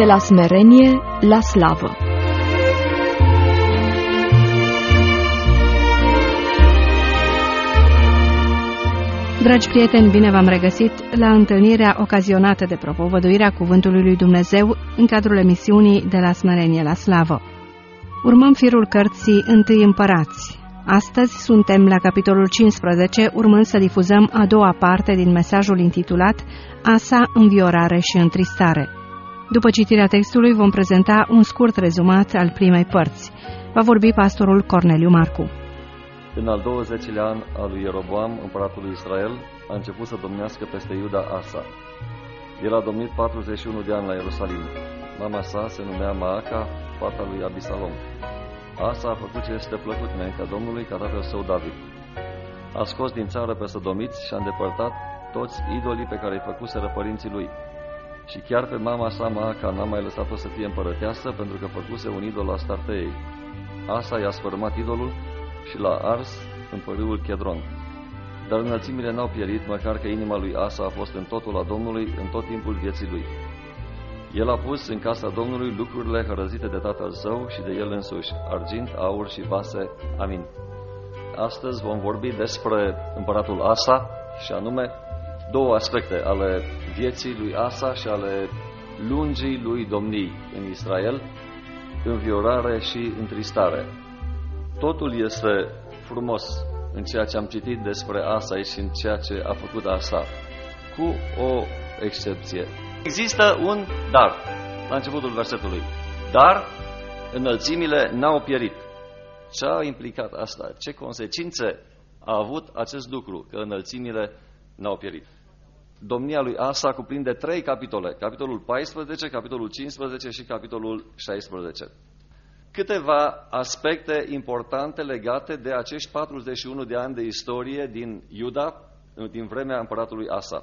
la smerenie la slavă. Dragi prieteni, bine v-am regăsit la întâlnirea ocazionată de propovăduirea Cuvântului lui Dumnezeu în cadrul emisiunii De la smerenie la slavă. Urmăm firul cărții Întâi Împărați. Astăzi suntem la capitolul 15, urmând să difuzăm a doua parte din mesajul intitulat Asa, înviorare și întristare. După citirea textului vom prezenta un scurt rezumat al primei părți. Va vorbi pastorul Corneliu Marcu. În al 20-lea an al lui Ieroboam, împăratul lui Israel, a început să domnească peste Iuda Asa. El a domnit 41 de ani la Ierusalim. Mama sa se numea Maaca, fata lui Abisalom. Asa a făcut ce este plăcut înaintea Domnului ca tatăl său David. A scos din țară pe sodomiți și a îndepărtat toți idolii pe care îi făcuseră părinții lui. Și chiar pe mama sa Maaca n-a mai lăsat-o să fie împărăteasă, pentru că făcuse un idol la Astarteei. Asa i-a sfărâmat idolul și l-a ars în pârâul Chedron. Dar înălțimile n-au pierit, măcar că inima lui Asa a fost în totul a Domnului în tot timpul vieții lui. El a pus în casa Domnului lucrurile hărăzite de tatăl său și de el însuși, argint, aur și vase. Amin. Astăzi vom vorbi despre împăratul Asa și anume două aspecte ale vieții lui Asa și ale lungii lui domnii în Israel, înviorare și întristare. Totul este frumos în ceea ce am citit despre Asa și în ceea ce a făcut Asa, cu o excepție. Există un dar, la începutul versetului. Dar înălțimile n-au pierit. Ce a implicat asta? Ce consecințe a avut acest lucru, că înălțimile n-au pierit? Domnia lui Asa cuprinde 3 capitole, capitolul 14, capitolul 15 și capitolul 16. Câteva aspecte importante legate de acești 41 de ani de istorie din Iuda, din vremea împăratului Asa.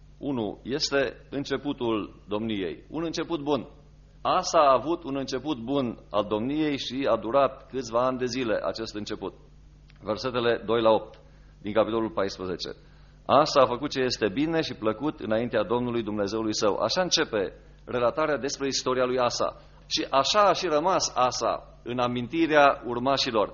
1. Este începutul domniei, un început bun. Asa a avut un început bun al domniei și a durat câțiva ani de zile acest început. Versetele 2 la 8 din capitolul 14. Asa a făcut ce este bine și plăcut înaintea Domnului Dumnezeului său. Așa începe relatarea despre istoria lui Asa. Și așa a și rămas Asa în amintirea urmașilor.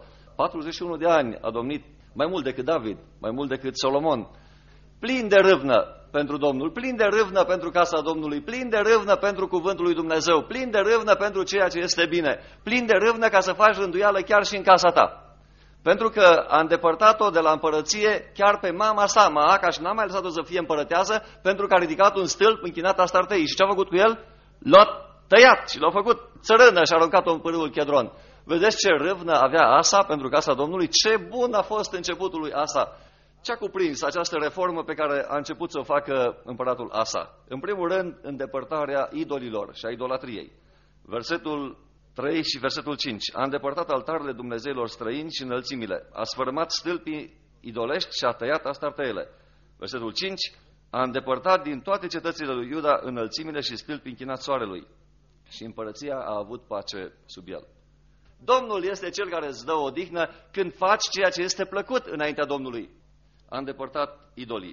41 de ani a domnit, mai mult decât David, mai mult decât Solomon. Plin de râvnă pentru Domnul, plin de râvnă pentru casa Domnului, plin de râvnă pentru cuvântul lui Dumnezeu, plin de râvnă pentru ceea ce este bine, plin de râvnă ca să faci rânduială chiar și în casa ta. Pentru că a îndepărtat-o de la împărăție chiar pe mama sa, Maaca, și n-a mai lăsat-o să fie împărătează, pentru că a ridicat un stâlp închinat Astartei. Și ce a făcut cu el? L-a tăiat și l-a făcut țărână și a aruncat-o în pârâul Chedron. Vedeți ce râvnă avea Asa pentru casa Domnului? Ce bun a fost începutul lui Asa! Ce a cuprins această reformă pe care a început să o facă împăratul Asa? În primul rând, îndepărtarea idolilor și a idolatriei. Versetul 3 și versetul 5. A îndepărtat altarele dumnezeilor străini și înălțimile. A sfărâmat stâlpii idolești și a tăiat astarteele. Versetul 5. A îndepărtat din toate cetățile lui Iuda înălțimile și stâlpii închinați soarelui. Și împărăția a avut pace sub el. Domnul este cel care îți dă odihnă când faci ceea ce este plăcut înaintea Domnului. A îndepărtat idolii.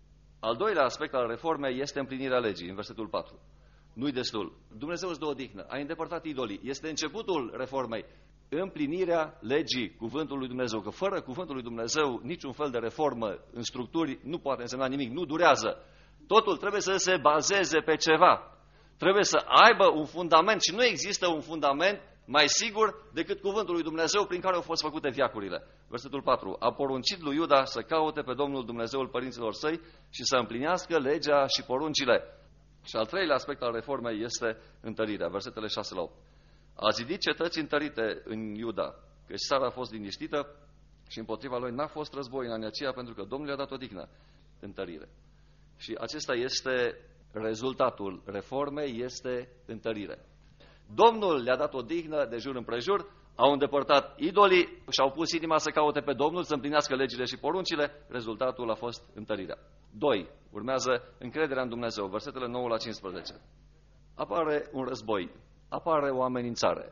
Al doilea aspect al reformei este împlinirea legii, în versetul 4. Nu-i destul. Dumnezeu îți dă odihnă. A îndepărtat idolii. Este începutul reformei. Împlinirea legii, cuvântul lui Dumnezeu. Că fără cuvântul lui Dumnezeu, niciun fel de reformă în structuri nu poate însemna nimic. Nu durează. Totul trebuie să se bazeze pe ceva. Trebuie să aibă un fundament și nu există un fundament mai sigur decât cuvântul lui Dumnezeu prin care au fost făcute veacurile. Versetul 4. A poruncit lui Iuda să caute pe Domnul Dumnezeul părinților săi și să împlinească legea și poruncile. Și al treilea aspect al reformei este întărirea. Versetele 6 la 8. A zidit cetăți întărite în Iuda, căci țara a fost liniștită și împotriva lui n-a fost război în anii aceia, pentru că Domnul i-a dat odihnă. Întărire. Și acesta este rezultatul reformei, este întărire. Domnul le-a dat odihnă de jur împrejur, au îndepărtat idolii și au pus inima să caute pe Domnul, să împlinească legile și poruncile, rezultatul a fost întărirea. 2. Urmează încrederea în Dumnezeu, versetele 9 la 15. Apare un război, apare o amenințare.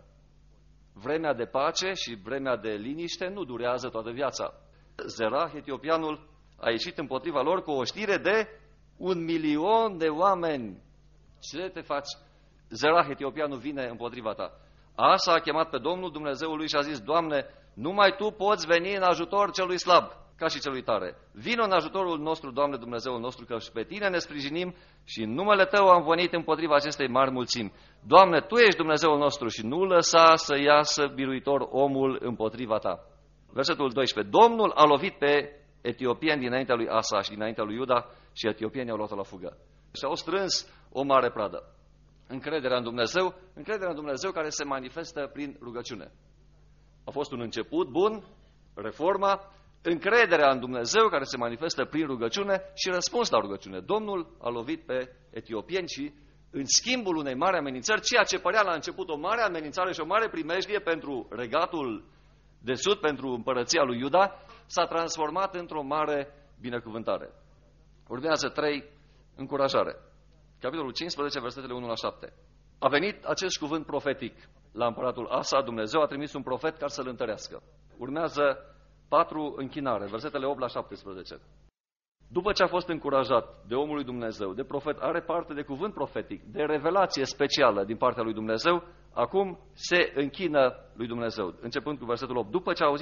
Vremea de pace și vremea de liniște nu durează toată viața. Zerah, etiopianul, a ieșit împotriva lor cu o știre de 1.000.000 de oameni. Ce te faci? Zerah etiopianul vine împotriva ta. Asa a chemat pe Domnul Dumnezeul lui și a zis, Doamne, numai Tu poți veni în ajutor celui slab, ca și celui tare. Vino în ajutorul nostru, Doamne Dumnezeul nostru, că și pe Tine ne sprijinim și în numele Tău am venit împotriva acestei mari mulțimi. Doamne, Tu ești Dumnezeul nostru și nu lăsa să iasă biruitor omul împotriva Ta. Versetul 12. Domnul a lovit pe etiopieni dinaintea lui Asa și dinaintea lui Iuda și etiopienii au luat-o la fugă. Și au strâns o mare pradă. Încrederea în Dumnezeu care se manifestă prin rugăciune. A fost un început bun, reforma, încrederea în Dumnezeu care se manifestă prin rugăciune și răspuns la rugăciune. Domnul a lovit pe etiopieni și în schimbul unei mari amenințări, ceea ce părea la început o mare amenințare și o mare primejdie pentru regatul de sud, pentru împărăția lui Iuda, s-a transformat într-o mare binecuvântare. Urmează 3, încurajare. Capitolul 15, versetele 1 la 7. A venit acest cuvânt profetic la împăratul Asa, Dumnezeu a trimis un profet ca să-l întărească. Urmează 4, închinare, versetele 8 la 17. După ce a fost încurajat de omul lui Dumnezeu, de profet, are parte de cuvânt profetic, de revelație specială din partea lui Dumnezeu, acum se închină lui Dumnezeu. Începând cu versetul 8. După ce a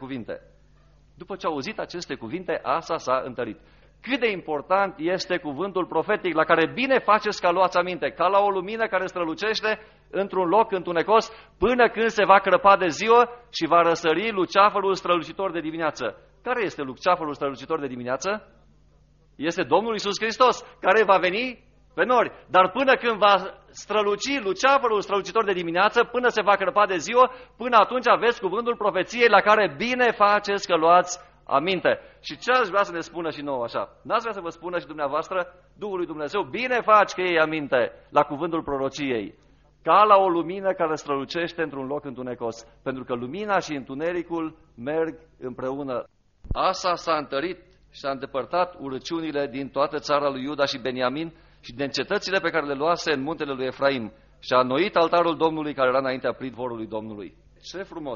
auzit aceste cuvinte, Asa s-a întărit. Cât de important este cuvântul profetic la care bine faceți ca luați aminte, ca la o lumină care strălucește într-un loc întunecos până când se va crăpa de ziua și va răsări luceafărul strălucitor de dimineață. Care este luceafărul strălucitor de dimineață? Este Domnul Iisus Hristos, care va veni pe nori. Dar până când va străluci luceafărul strălucitor de dimineață, până se va crăpa de ziua, până atunci aveți cuvântul profeției la care bine faceți că luați aminte. Și ce aș vrea să ne spună și nouă așa? N-ați vrea să vă spună și dumneavoastră, Duhul lui Dumnezeu, bine faci că iei aminte la cuvântul prorociei, ca la o lumină care strălucește într-un loc întunecos. Pentru că lumina și întunericul merg împreună. Asa s-a întărit și a îndepărtat urăciunile din toată țara lui Iuda și Beniamin și din cetățile pe care le luase în muntele lui Efraim și a înnoit altarul Domnului care era înaintea pridvorului Domnului. Ce frumos!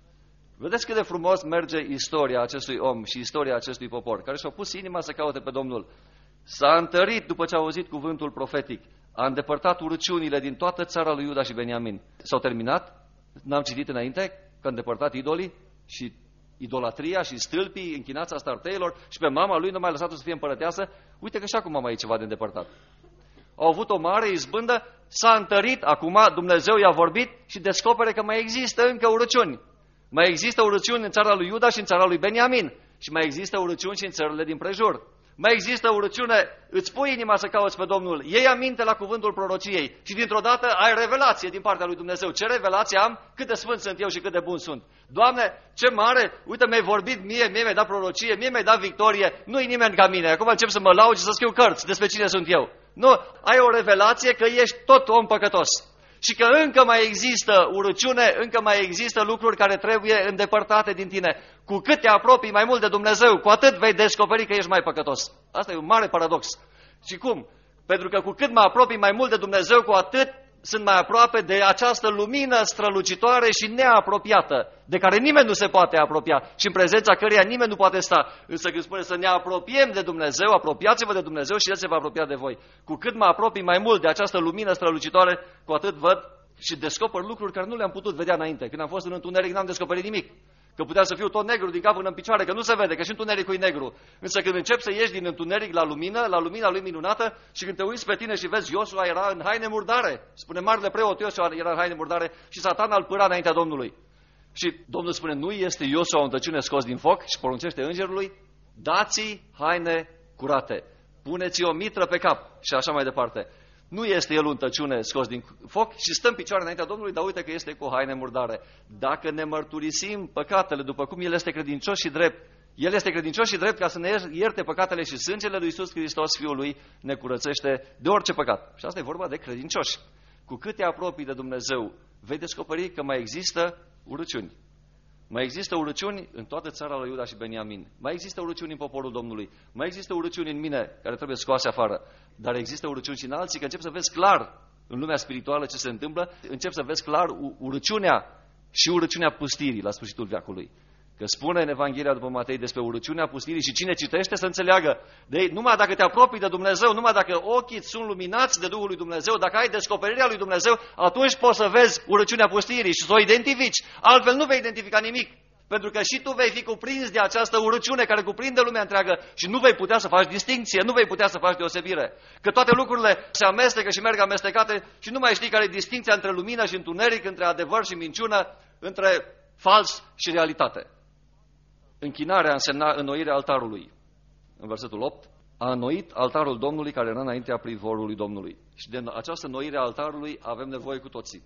Vedeți cât de frumos merge istoria acestui om și istoria acestui popor, care și-a pus inima să caute pe Domnul. S-a întărit după ce a auzit cuvântul profetic, a îndepărtat urăciunile din toată țara lui Iuda și Beniamin. S-au terminat? N-am citit înainte că a îndepărtat idolii și idolatria și stâlpii, închinața starteilor și pe mama lui nu mai lăsat-o să fie împărăteasă. Uite că și acum mai e ceva de îndepărtat. Au avut o mare izbândă, s-a întărit, acum Dumnezeu i-a vorbit și descopere că mai există încă urăciuni. Mai există urăciuni în țara lui Iuda și în țara lui Beniamin și mai există urăciuni și în țările din prejur. Mai există urăciune, îți pui inima să cauți pe Domnul, iei aminte la cuvântul prorociei și dintr-o dată ai revelație din partea lui Dumnezeu. Ce revelație am? Cât de sfânt sunt eu și cât de bun sunt. Doamne, ce mare, uite, mi-ai vorbit mie mi-ai dat prorocie, mie mi-ai dat victorie, nu-i nimeni ca mine. Acum încep să mă laud și să scriu cărți despre cine sunt eu. Nu, ai o revelație că ești tot om păcătos. Și că încă mai există urăciune, încă mai există lucruri care trebuie îndepărtate din tine. Cu cât te apropii mai mult de Dumnezeu, cu atât vei descoperi că ești mai păcătos. Asta e un mare paradox. Și cum? Pentru că cu cât mă apropii mai mult de Dumnezeu, cu atât sunt mai aproape de această lumină strălucitoare și neapropiată, de care nimeni nu se poate apropia și în prezența căreia nimeni nu poate sta. Însă când spune să ne apropiem de Dumnezeu, apropiați-vă de Dumnezeu și El se va apropia de voi. Cu cât mă apropii mai mult de această lumină strălucitoare, cu atât văd și descoper lucruri care nu le-am putut vedea înainte. Când am fost în întuneric, n-am descoperit nimic. Că putea să fiu tot negru din cap până în picioare, că nu se vede, că și întunericul e negru. Însă când începi să ieși din întuneric la lumina lui minunată și când te uiți pe tine și vezi Iosua era în haine murdare, spune marele preot Iosua era în haine murdare și Satana îl pâra înaintea Domnului. Și Domnul spune, nu este Iosua o întăciune scos din foc și poruncește îngerului, dați-i haine curate, puneți-i o mitră pe cap și așa mai departe. Nu este el un tăciune scos din foc și stă în picioare înaintea Domnului, dar uite că este cu haine murdare. Dacă ne mărturisim păcatele după cum El este credincios și drept, El este credincios și drept ca să ne ierte păcatele și sângele lui Iisus Hristos, Fiul Lui, ne curățește de orice păcat. Și asta e vorba de credincioși. Cu cât te apropii de Dumnezeu, vei descoperi că mai există urăciuni. Mai există urăciuni în toată țara lui Iuda și Beniamin. Mai există urăciuni în poporul Domnului. Mai există urăciuni în mine, care trebuie scoase afară. Dar există urăciuni și în alții, că încep să vezi clar în lumea spirituală ce se întâmplă, încep să vezi clar urăciunea și urăciunea pustirii la sfârșitul veacului. Că spune în Evanghelia după Matei despre urăciunea pustirii și cine citește să înțeleagă. Numai dacă te apropii de Dumnezeu, numai dacă ochii sunt luminați de Duhul lui Dumnezeu, dacă ai descoperirea lui Dumnezeu, atunci poți să vezi urăciunea pustirii și să o identifici. Altfel nu vei identifica nimic. Pentru că și tu vei fi cuprins de această urăciune care cuprinde lumea întreagă și nu vei putea să faci distinție, nu vei putea să faci deosebire. Că toate lucrurile se amestecă și merg amestecate și nu mai știi care e distinția între lumină și întuneric, între adevăr și minciună, între fals și realitate. Închinarea însemna înnoirea altarului. În versetul 8, a înnoit altarul Domnului care era înaintea privorului Domnului. Și de această înnoire a altarului avem nevoie cu toții.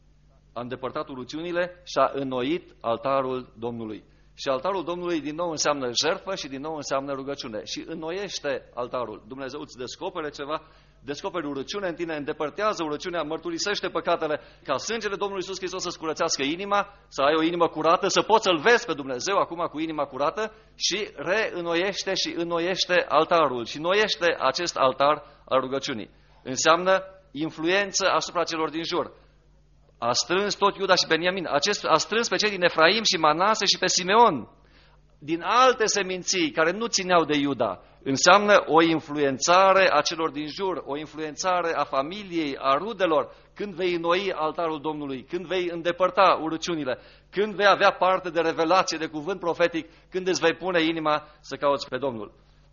A îndepărtat urăciunile și a înnoit altarul Domnului. Și altarul Domnului din nou înseamnă jertfă și din nou înseamnă rugăciune. Și înnoiește altarul. Dumnezeu îți descopere ceva, descoperi urăciune în tine, îndepărtează urăciunea, mărturisește păcatele, ca sângele Domnului Iisus Hristos să-ți curățească inima, să ai o inimă curată, să poți să-L vezi pe Dumnezeu acum cu inima curată și reînnoiește și înnoiește altarul și înnoiește acest altar al rugăciunii. Înseamnă influență asupra celor din jur. A strâns tot Iuda și Beniamin. A strâns pe cei din Efraim și Manase și pe Simeon. Din alte seminții care nu țineau de Iuda. Înseamnă o influențare a celor din jur, o influențare a familiei, a rudelor. Când vei înnoi altarul Domnului, când vei îndepărta urăciunile, când vei avea parte de revelație, de cuvânt profetic, când îți vei pune inima să cauți pe Domnul.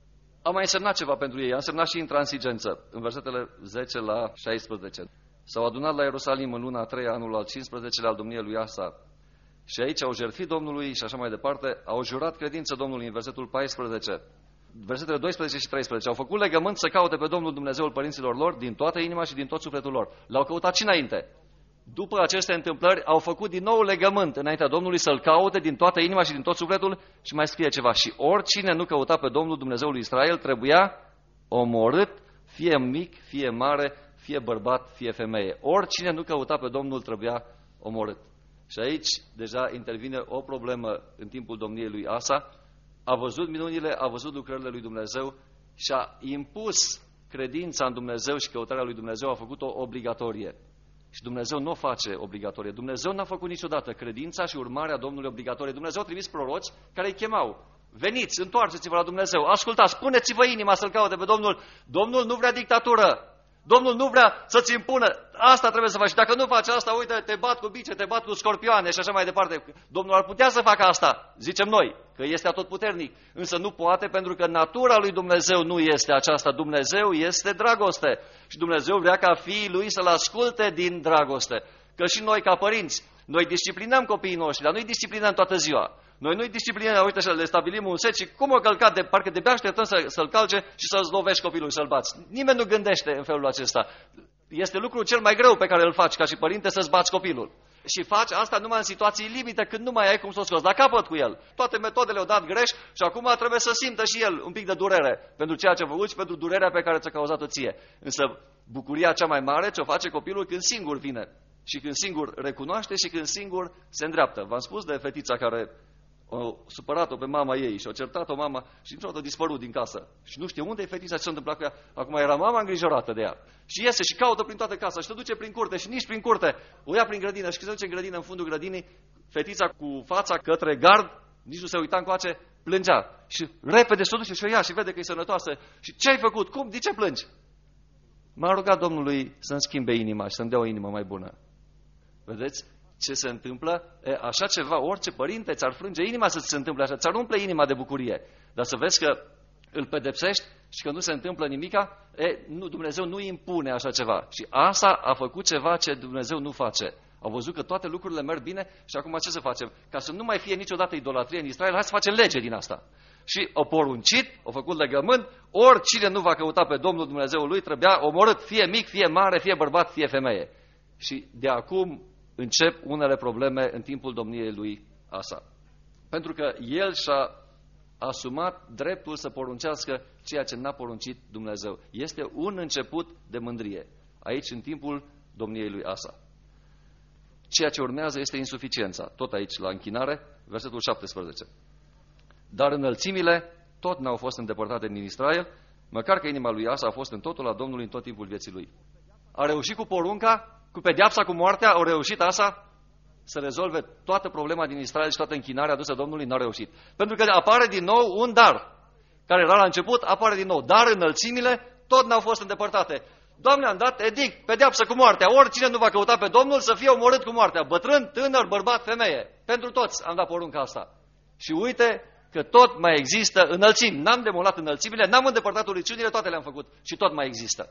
A mai însemnat ceva pentru ei, a însemnat și intransigență. În versetele 10 la 16. S-au adunat la Ierusalim în luna a 3-a, anul al 15-lea al domniei lui Asa. Și aici au jertfit Domnului și așa mai departe, au jurat credință Domnului în versetul 14. Versetele 12 și 13. Au făcut legământ să caute pe Domnul Dumnezeul părinților lor din toată inima și din tot sufletul lor. L-au căutat și înainte. După aceste întâmplări, au făcut din nou legământ înaintea Domnului să-L caute din toată inima și din tot sufletul și mai scrie ceva. Și oricine nu căuta pe Domnul Dumnezeul lui Israel trebuia omorât, fie mic, fie mare, fie bărbat, fie femeie. Oricine nu căuta pe Domnul trebuia omorât. Și aici deja intervine o problemă în timpul domniei lui Asa. A văzut minunile, a văzut lucrările lui Dumnezeu și a impus credința în Dumnezeu și căutarea lui Dumnezeu, a făcut-o obligatorie. Și Dumnezeu nu o face obligatorie. Dumnezeu n-a făcut niciodată credința și urmarea Domnului obligatorie. Dumnezeu a trimis proroci care îi chemau. Veniți, întoarceți-vă la Dumnezeu, ascultați, puneți-vă inima să-L caute pe Domnul. Domnul nu vrea dictatură. Domnul nu vrea să-ți impună. Asta trebuie să faci. Dacă nu faci asta, uite, te bat cu bice, te bat cu scorpioane și așa mai departe. Domnul ar putea să facă asta, zicem noi, că este atotputernic. Însă nu poate pentru că natura lui Dumnezeu nu este aceasta. Dumnezeu este dragoste. Și Dumnezeu vrea ca fiii lui să-L asculte din dragoste. Că și noi ca părinți, noi disciplinăm copiii noștri, dar nu-i disciplinăm toată ziua. Noi nu-i disciplinăm, uite, să le stabilim un set și cum o călcat, parcă de-abia așteptăm să-l calce și să-ți lovești copilul, să-l bați. Nimeni nu gândește în felul acesta. Este lucrul cel mai greu pe care îl faci ca și părinte, să-ți bați copilul. Și faci asta numai în situații limite, când nu mai ai cum să o scoți la capăt cu el. Toate metodele au dat greș și acum trebuie să simtă și el un pic de durere pentru ceea ce a făcut și pentru durerea pe care ți-a cauzat-o ție. Însă bucuria cea mai mare ce o face copilul când singur vine și când singur recunoaște și când singur se îndreaptă. V-am spus de fetița care o supărat-o pe mama ei și o certat-o mama și dintr-o dată a dispărut din casă. Și nu știe unde e fetița, ce s-a întâmplat cu ea. Acum era mama îngrijorată de ea. Și iese și caută prin toată casa și se duce prin curte și nici prin curte. O ia prin grădină și când se duce în grădină, în fundul grădinii, fetița cu fața către gard, nici nu se uita încoace, plângea. Și repede se duce și o ia și vede că e sănătoasă. Și ce ai făcut? Cum? De ce plângi? M-a rugat Domnului să-mi schimbe inima și să-mi dea o inimă mai bună. Vedeți ce se întâmplă? Așa ceva, orice părinte ți-ar frânge inima să se întâmple așa, ți-ar umple inima de bucurie. Dar să vezi că îl pedepsești și că nu se întâmplă nimica, Dumnezeu nu impune așa ceva. Și Asa a făcut ceva ce Dumnezeu nu face. Au văzut că toate lucrurile merg bine și acum ce să facem? Ca să nu mai fie niciodată idolatrie în Israel, hai să facem lege din asta. Și au poruncit, au făcut legământ, oricine nu va căuta pe Domnul Dumnezeul lui trebuia omorât, fie mic, fie mare, fie bărbat, fie femeie. Și de acum încep unele probleme în timpul domniei lui Asa. Pentru că el și-a asumat dreptul să poruncească ceea ce n-a poruncit Dumnezeu. Este un început de mândrie aici în timpul domniei lui Asa. Ceea ce urmează este insuficiența. Tot aici la închinare, versetul 17. Dar înălțimile tot n-au fost îndepărtate din Israel, măcar că inima lui Asa a fost în totul la Domnului în tot timpul vieții lui. A reușit cu porunca, cu pedeapsa, cu moartea, au reușit Asa? să rezolve toată problema din Israel și toată închinarea adusă Domnului, n-au reușit. Pentru că apare din nou un dar, care era la început, apare din nou. Dar înălțimile tot n-au fost îndepărtate. Doamne, am dat edict, pedeapsă cu moartea. Oricine nu va căuta pe Domnul să fie omorât cu moartea. Bătrân, tânăr, bărbat, femeie. Pentru toți am dat porunca asta. Și uite că tot mai există înălțimi. N-am demolat înălțimile, n-am îndepărtat uriciunile, toate le-am făcut. Și tot mai există.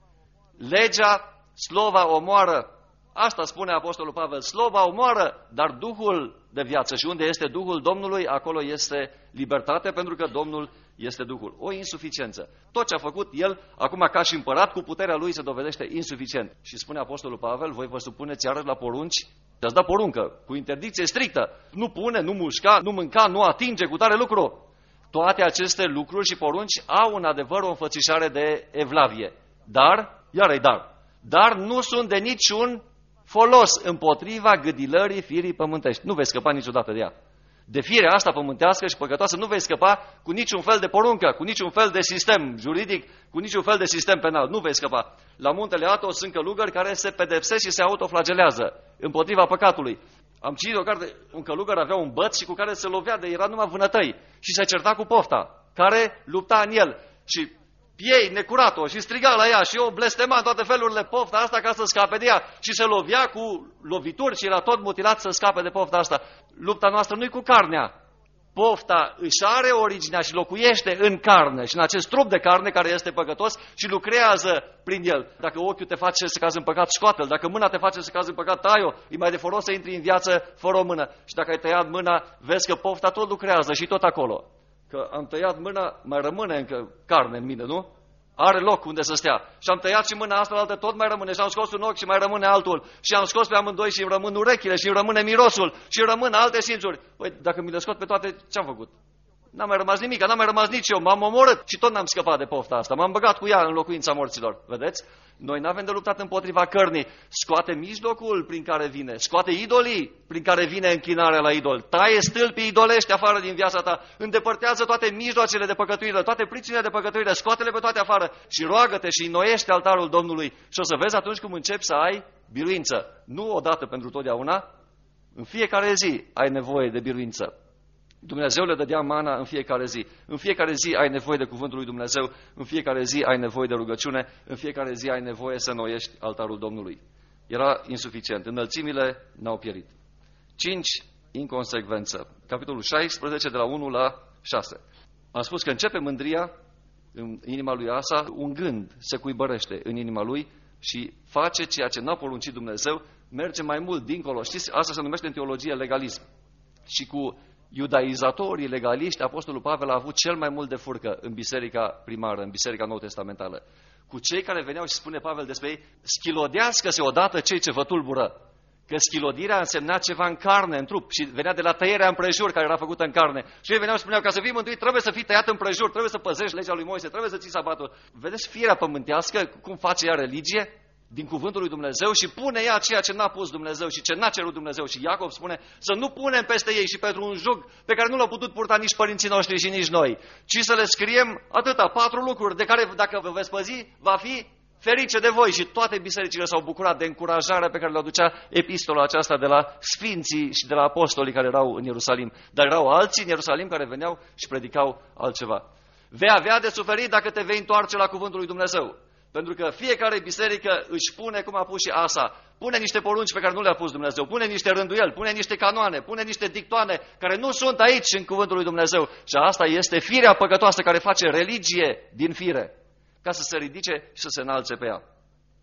Legea, slova omoară. Asta spune Apostolul Pavel. Slova omoară, dar Duhul de viață. Și unde este Duhul Domnului, acolo este libertate, pentru că Domnul este Duhul. O insuficiență. Tot ce a făcut El, acum ca și împărat, cu puterea Lui se dovedește insuficient. Și spune Apostolul Pavel, voi vă supuneți iarăși la porunci? Te-ați dat poruncă, cu interdicție strictă. Nu pune, nu mușca, nu mânca, nu atinge cu tare lucru. Toate aceste lucruri și porunci au în adevăr o înfățișare de evlavie. Dar, iară-i dar nu sunt de niciun folos împotriva gâdilării firii pământești. Nu vei scăpa niciodată de ea. De firea asta pământească și păcătoasă nu vei scăpa cu niciun fel de poruncă, cu niciun fel de sistem juridic, cu niciun fel de sistem penal. Nu vei scăpa. La muntele Athos sunt călugări care se pedepsesc și se autoflagelează împotriva păcatului. Am citit o carte, un călugăr avea un băț și cu care se lovea de era numai vânătăi și se certa cu pofta, care lupta în el. Și piei necurat-o și striga la ea și o blestema în toate felurile pofta asta ca să scape de ea și se lovea cu lovituri și era tot mutilat să scape de pofta asta. Lupta noastră nu-i cu carnea. Pofta își are originea și locuiește în carne și în acest trup de carne care este păcătos și lucrează prin el. Dacă ochiul te face să cazi în păcat, scoate-l. Dacă mâna te face să cazi în păcat, tai-o. E mai de folos să intri în viață fără o mână. Și dacă ai tăiat mâna, vezi că pofta tot lucrează și tot acolo. Că am tăiat mâna, mai rămâne încă carne în mine, nu? Are loc unde să stea. Și am tăiat și mâna asta, altă tot mai rămâne. Și am scos un ochi și mai rămâne altul. Și am scos pe amândoi și îmi rămân urechile și îmi rămâne mirosul și îmi rămân alte simțuri. Păi dacă mi le scot pe toate, ce-am făcut? N-a mai rămas nimic, n-a mai rămas nici eu. M-am omorât și tot n-am scăpat de pofta asta. M-am băgat cu ea în locuința morților. Vedeți? Noi n-avem de luptat împotriva cărnii. Scoate mijlocul prin care vine. Scoate idolii prin care vine închinarea la idol. Taie stâlpii idolești afară din viața ta. Îndepărtează toate mijloacele de păcătuire, toate pricinile de păcătuire. Scoate-le pe toate afară și roagă-te și înnoiește altarul Domnului. Și o să vezi atunci cum începi să ai biruință. Nu odată pentru totdeauna. În fiecare zi ai nevoie de biruință. Dumnezeu le dădea mana în fiecare zi. În fiecare zi ai nevoie de cuvântul lui Dumnezeu, în fiecare zi ai nevoie de rugăciune, în fiecare zi ai nevoie să înnoiești altarul Domnului. Era insuficient. Înălțimile n-au pierit. 5. Inconsecvență. Capitolul 16, de la 1 la 6. Am spus că începe mândria în inima lui Asa, un gând se cuibărește în inima lui și face ceea ce n-a poruncit Dumnezeu, merge mai mult dincolo. Știți, asta se numește în teologie legalism. Și cu iudaizatorii legaliști, Apostolul Pavel a avut cel mai mult de furcă în biserica primară, în biserica nou-testamentală. Cu cei care veneau și spune Pavel despre ei, schilodească-se odată cei ce vă tulbură. Că schilodirea însemna ceva în carne, în trup, și venea de la tăierea împrejur care era făcută în carne. Și ei veneau și spuneau, ca să fii mântuit, trebuie să fii tăiat împrejur, trebuie să păzești legea lui Moise, trebuie să ții sabatul. Vedeți firea pământească, cum face ea religie? Din cuvântul lui Dumnezeu și pune ea ceea ce n-a pus Dumnezeu și ce n-a cerut Dumnezeu. Și Iacov spune să nu punem peste ei și pentru un jug pe care nu l-au putut purta nici părinții noștri și nici noi, ci să le scriem atâta, 4 lucruri de care, dacă vă veți păzi, va fi ferice de voi. Și toate bisericile s-au bucurat de încurajarea pe care le aducea epistola aceasta de la sfinții și de la apostolii care erau în Ierusalim. Dar erau alții în Ierusalim care veneau și predicau altceva. Vei avea de suferit dacă te vei întoarce la cuvântul lui Dumnezeu. Pentru că fiecare biserică își pune, cum a pus și Asa, pune niște porunci pe care nu le-a pus Dumnezeu, pune niște rânduieli, pune niște canoane, pune niște dictoane care nu sunt aici în cuvântul lui Dumnezeu. Și asta este firea păcătoasă care face religie din fire, ca să se ridice și să se înalțe pe ea.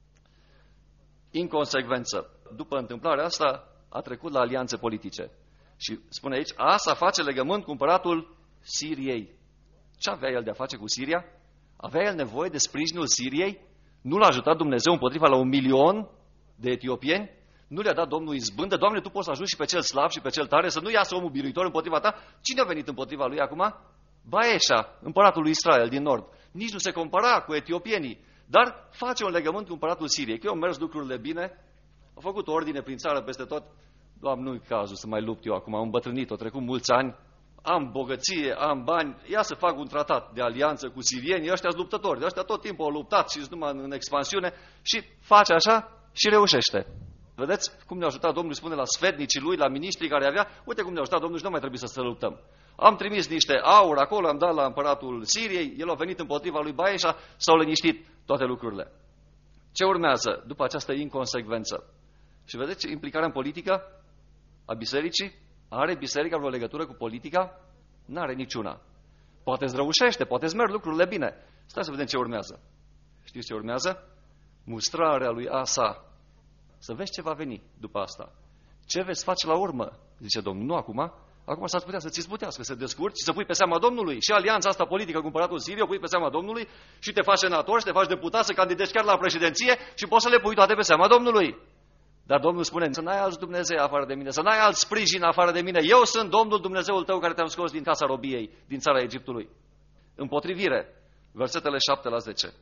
Inconsecvență. După întâmplarea asta a trecut la alianțe politice. Și spune aici, Asa face legământ cu împăratul Siriei. Ce avea el de a face cu Siria? Avea el nevoie de sprijinul Siriei? Nu l-a ajutat Dumnezeu împotriva la 1.000.000 de etiopieni? Nu le-a dat Domnul izbândă? Doamne, Tu poți să ajungi și pe cel slab și pe cel tare, să nu iasă omul biruitor împotriva Ta? Cine a venit împotriva lui acum? Baeșa, împăratul lui Israel din nord. Nici nu se compara cu etiopienii, dar face un legământ cu împăratul Siriei. Că au mers lucrurile bine, au făcut ordine prin țară peste tot. Doamne, nu-i cazul să mai lupt eu acum, am îmbătrânit, au trecut mulți ani, am bogăție, am bani, ia să fac un tratat de alianță cu sirienii, ăștia-s luptători, ăștia tot timpul au luptat și sunt numai în expansiune și face așa și reușește. Vedeți cum ne-a ajutat Domnul, spune la sfetnicii lui, la miniștrii care avea, uite cum ne-a ajutat Domnul și nu mai trebuie să luptăm. Am trimis niște aur acolo, am dat la împăratul Siriei, el a venit împotriva lui Baeșa, s-au liniștit toate lucrurile. Ce urmează după această inconsecvență? Și vedeți implicarea în politică a bisericii? Are biserica vreo legătură cu politica? N-are niciuna. Poate îți răușește, poate îți merg lucrurile bine. Stai să vedem ce urmează. Știți ce urmează? Mustrarea lui Asa. Să vezi ce va veni după asta. Ce veți face la urmă? Zice Domnul. Nu acum. Acum s-ar putea să ți sputească, să te descurci și să pui pe seama Domnului. Și alianța asta politică cu împăratul Siriei o pui pe seama Domnului și te faci senator și te faci deputat să candidezi chiar la președinție și poți să le pui toate pe seama Domnului. Dar Domnul spune, să n-ai alți Dumnezei afară de mine, să n-ai alt sprijin afară de mine. Eu sunt Domnul Dumnezeul tău care te-am scos din casa robiei, din țara Egiptului. Împotrivire, versetele 7-10.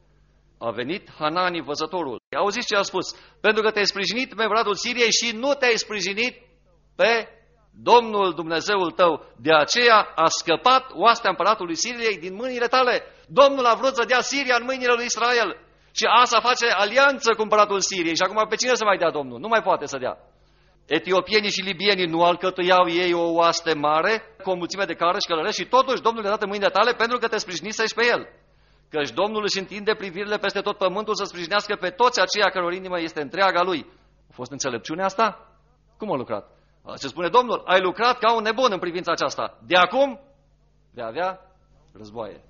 A venit Hanani văzătorul. Auziți ce a spus? Pentru că te-ai sprijinit pe împăratul Siriei și nu te-ai sprijinit pe Domnul Dumnezeul tău. De aceea a scăpat oastea împăratului Siriei din mâinile tale. Domnul a vrut să dea Siria în mâinile lui Israel. Și Asa face alianță cu împăratul Siriei. Și acum pe cine să mai dea Domnul? Nu mai poate să dea. Etiopienii și libienii nu alcătuiau ei o oaste mare, cu o mulțime de care și călărești, și totuși Domnul le-a dat în mâinile tale pentru că te sprijinisești pe el. Căci Domnul își întinde privirile peste tot pământul să sprijinească pe toți aceia căror inimă este întreaga lui. A fost înțelepciunea asta? Cum a lucrat? Ce spune Domnul? Ai lucrat ca un nebun în privința aceasta. De acum vei avea războaie.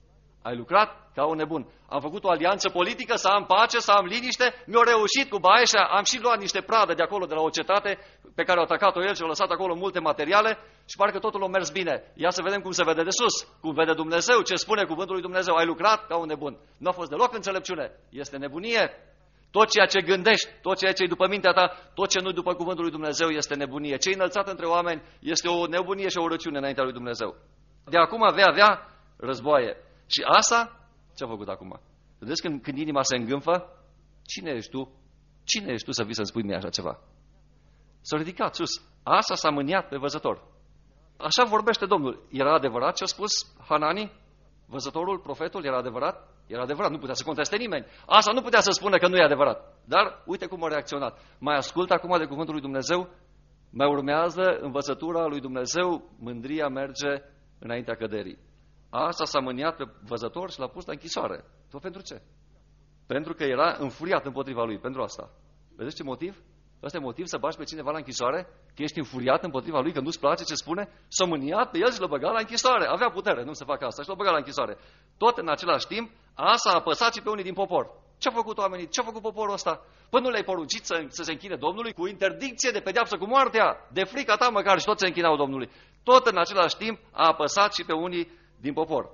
Ai lucrat ca un nebun. Am făcut o alianță politică, să am pace, să am liniște, mi-a reușit cu Baeșa, am și luat niște pradă de acolo, de la o cetate pe care au atacat-o el și au lăsat acolo multe materiale și parcă totul a mers bine. Ia să vedem cum se vede de sus, cum vede Dumnezeu, ce spune cuvântul lui Dumnezeu. Ai lucrat ca un nebun. Nu a fost deloc înțelepciune, este nebunie. Tot ceea ce gândești, tot ceea ce e după mintea ta, tot ce nu după cuvântul lui Dumnezeu este nebunie. Ce e înălțat între oameni este o nebunie și o urăciune înaintea lui Dumnezeu. De acum vei avea războaie. Și Asa, ce a făcut acum? Vedeți când inima se îngânfă? Cine ești tu? Cine ești tu să vii să-mi spui mie așa ceva? S-a ridicat sus. Asa s-a mâniat pe văzător. Așa vorbește Domnul. Era adevărat ce a spus Hanani? Văzătorul, profetul, era adevărat? Era adevărat, nu putea să conteste nimeni. Asa nu putea să spună că nu e adevărat. Dar uite cum a reacționat. Mai ascultă acum de cuvântul lui Dumnezeu? Mai urmează învățătura lui Dumnezeu? Mândria merge înaintea căderii. Asa s-a mâniat pe văzător și l-a pus la închisoare. Tot pentru ce? Pentru că era înfuriat împotriva lui. Pentru asta. Vedeți ce motiv? Ăsta e motiv să bagi pe cineva la închisoare? Că ești înfuriat împotriva lui, că nu-ți place ce spune? S-a mâniat pe el și l-a băgat la închisoare. Avea putere, nu se facă asta, și l-a băgat la închisoare. Tot în același timp, Asa a apăsat și pe unii din popor. Ce-a făcut oamenii? Ce-a făcut poporul ăsta? Păi nu le-ai poruncit să se închine Domnului cu interdicție de pedeapsă cu moartea? De frica ta măcar, și toți se închinau Domnului. Tot în același timp a apăsat și pe unii din popor.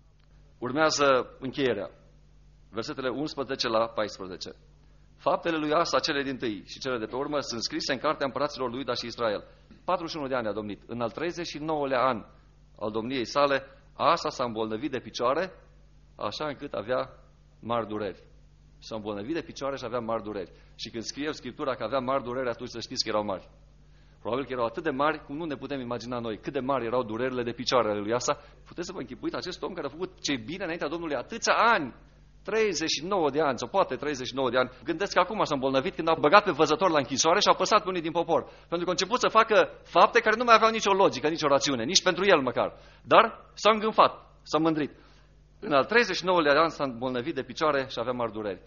Urmează încheierea. Versetele 11-14. Faptele lui Asa, cele dintâi și cele de pe urmă, sunt scrise în cartea împăraților lui Iuda și Israel. 41 de ani a domnit. În al 39-lea an al domniei sale, Asa s-a îmbolnăvit de picioare, așa încât avea mari dureri. S-a îmbolnăvit de picioare și avea mari dureri. Și când scrie Scriptura că avea mari dureri, atunci să știți că erau mari. Probabil că erau atât de mari cum nu ne putem imagina noi. Cât de mari erau durerile de picioare ale lui Asa. Puteți să vă închipuiți acest om care a făcut ce bine înaintea Domnului atâția ani. 39 de ani, sau poate 39 de ani. Gândesc că acum s-a îmbolnăvit când au băgat pe văzător la închisoare și au păsat pe unii din popor. Pentru că au început să facă fapte care nu mai aveau nicio logică, nicio rațiune, nici pentru el măcar. Dar s-a îngânfat, s-a mândrit. În al 39-lea an s-a îmbolnăvit de picioare și avea mari dureri.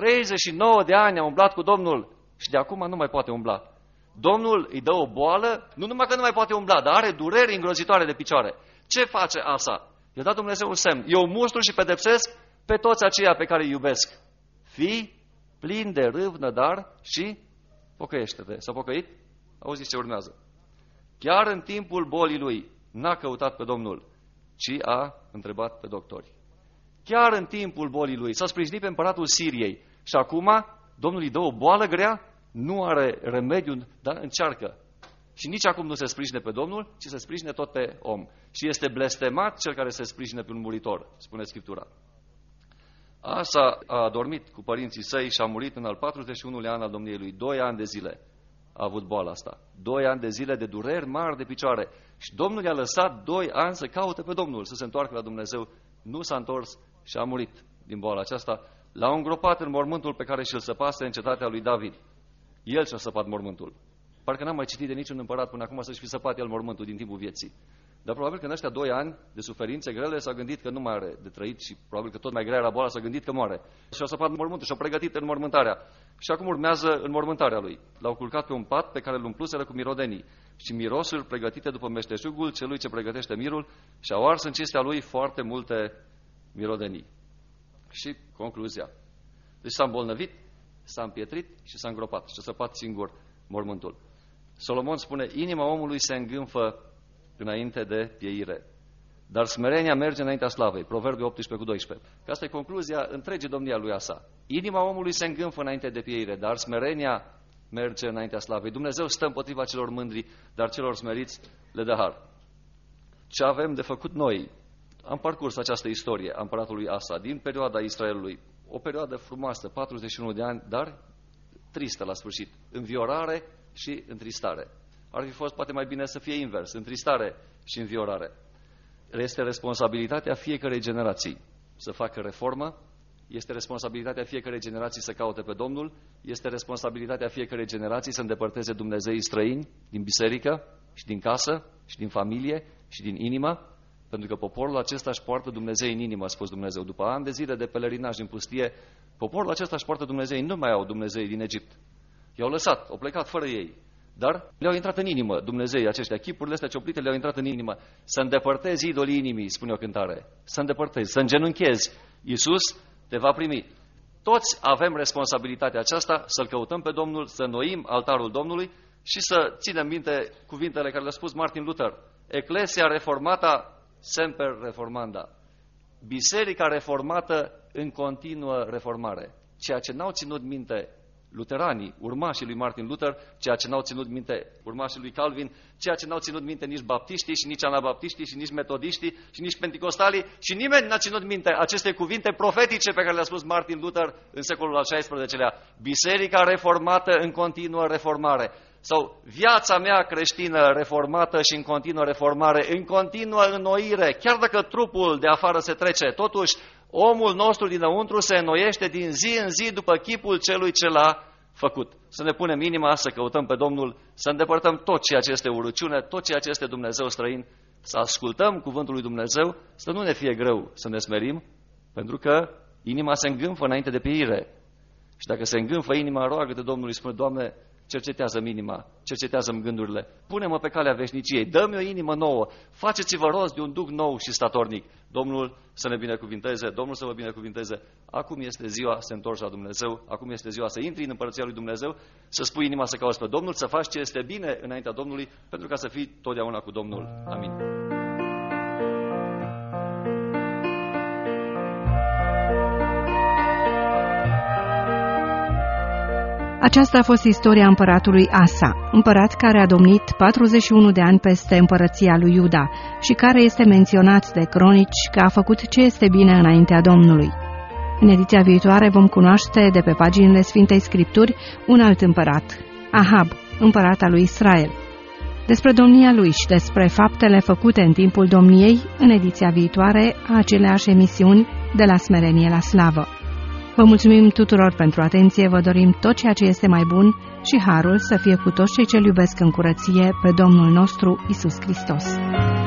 39 de ani a umblat cu Domnul și de acum nu mai poate umbla. Domnul îi dă o boală, nu numai că nu mai poate umbla, dar are dureri îngrozitoare de picioare. Ce face Asa? I-a dat Dumnezeu un semn. Eu mustru și pedepsesc pe toți aceia pe care îi iubesc. Fii plin de râvnă, dar și pocăiește-te. S-a pocăit? Auziți ce urmează. Chiar în timpul bolii lui n-a căutat pe Domnul, ci a întrebat pe doctori. Chiar în timpul bolii lui s-a sprijinit pe împăratul Siriei și acum Domnul îi dă o boală grea, nu are remediu, dar încearcă. Și nici acum nu se sprijine pe Domnul, ci se sprijine tot pe om. Și este blestemat cel care se sprijine pe un muritor, spune Scriptura. Asa a adormit cu părinții săi și a murit în al 41-lea an al domniei lui. 2 ani de zile a avut boala asta. 2 ani de zile de dureri mari de picioare. Și Domnul i-a lăsat 2 ani să caute pe Domnul, să se întoarcă la Dumnezeu. Nu s-a întors și a murit din boala aceasta. L-au îngropat în mormântul pe care și-l săpase în cetatea lui David. El și-a săpat mormântul. Parcă n-am mai citit de niciun împărat până acum să-și fi săpat el mormântul din timpul vieții. Dar probabil că în ăștia 2 ani de suferințe grele s-a gândit că nu mai are de trăit și probabil că tot mai grea era boala, s-a gândit că moare. Și-a săpat mormântul și-a pregătit înmormântarea. Și acum urmează înmormântarea lui. L-au culcat pe un pat pe care îl umpluseră cu mirodenii și mirosuri pregătite după meșteșugul celui ce pregătește mirul și au ars în cinstea lui foarte multe mirodenii. Și concluzia. Deci s-a îmbolnăvit, s-a împietrit și s-a îngropat și a săpat singur mormântul. Solomon spune, inima omului se îngânfă înainte de pieire, dar smerenia merge înaintea slavei. Proverbii 18:12. Că asta e concluzia întregii domnia lui Asa. Inima omului se îngânfă înainte de pieire, dar smerenia merge înaintea slavei. Dumnezeu stă împotriva celor mândri, dar celor smeriți le dă har. Ce avem de făcut noi? Am parcurs această istorie a împăratului Asa din perioada Israelului. O perioadă frumoasă, 41 de ani, dar tristă la sfârșit. Înviorare și întristare. Ar fi fost poate mai bine să fie invers, întristare și înviorare. Este responsabilitatea fiecărei generații să facă reformă, este responsabilitatea fiecărei generații să caute pe Domnul, este responsabilitatea fiecărei generații să îndepărteze dumnezeii străini din biserică și din casă și din familie și din inimă, pentru că poporul acesta își poartă Dumnezei în inimă, a spus Dumnezeu. După ani de zile de pelerinaj în pustie, poporul acesta își poartă Dumnezei, nu mai au Dumnezei din Egipt. I-au lăsat, au plecat fără ei. Dar le-au intrat în inimă Dumnezeii aceștia, chipurile astea cioplite le-au intrat în inimă. Să îndepărtezi idolii inimii, spune o cântare. Să îndepărtezi, să îngenunchezi. Iisus te va primi. Toți avem responsabilitatea aceasta să-L căutăm pe Domnul, să înnoim altarul Domnului și să ținem minte cuvintele care le-a spus Martin Luther. Ecclesia reformata semper reformanda. Biserica reformată în continuă reformare. Ceea ce n-au ținut minte luteranii, urmașii lui Martin Luther, ceea ce n-au ținut minte urmașii lui Calvin, ceea ce n-au ținut minte nici baptiștii și nici anabaptiștii și nici metodiștii și nici penticostalii și nimeni n-a ținut minte aceste cuvinte profetice pe care le-a spus Martin Luther în secolul al XVI-lea. Biserica reformată în continuă reformare. Sau viața mea creștină reformată și în continuă reformare, în continuă înnoire, chiar dacă trupul de afară se trece, totuși omul nostru dinăuntru se înnoiește din zi în zi după chipul celui ce l-a făcut. Să ne punem inima, să căutăm pe Domnul, să îndepărtăm tot ceea ce este urăciune, tot ceea ce este Dumnezeu străin, să ascultăm cuvântul lui Dumnezeu, să nu ne fie greu să ne smerim, pentru că inima se îngânfă înainte de pieire. Și dacă se îngânfă inima, roagă-te Domnului, spune, Doamne, cercetează-mi inima, cercetează-mi gândurile, pune-mă pe calea veșniciei, dă-mi o inimă nouă, faceți-vă rost de un duh nou și statornic. Domnul să ne binecuvinteze, Domnul să vă binecuvinteze. Acum este ziua să întorci la Dumnezeu, acum este ziua să intri în împărăția lui Dumnezeu, să spui inima să cauți pe Domnul, să faci ce este bine înaintea Domnului, pentru ca să fii totdeauna cu Domnul. Amin. Aceasta a fost istoria împăratului Asa, împărat care a domnit 41 de ani peste împărăția lui Iuda și care este menționat de cronici că a făcut ce este bine înaintea Domnului. În ediția viitoare vom cunoaște de pe paginile Sfintei Scripturi un alt împărat, Ahab, împărat al lui Israel. Despre domnia lui și despre faptele făcute în timpul domniei, în ediția viitoare a aceleași emisiuni de la smerenie la slavă. Vă mulțumim tuturor pentru atenție, vă dorim tot ceea ce este mai bun și harul să fie cu toți cei ce-L iubesc în curăție pe Domnul nostru Iisus Hristos.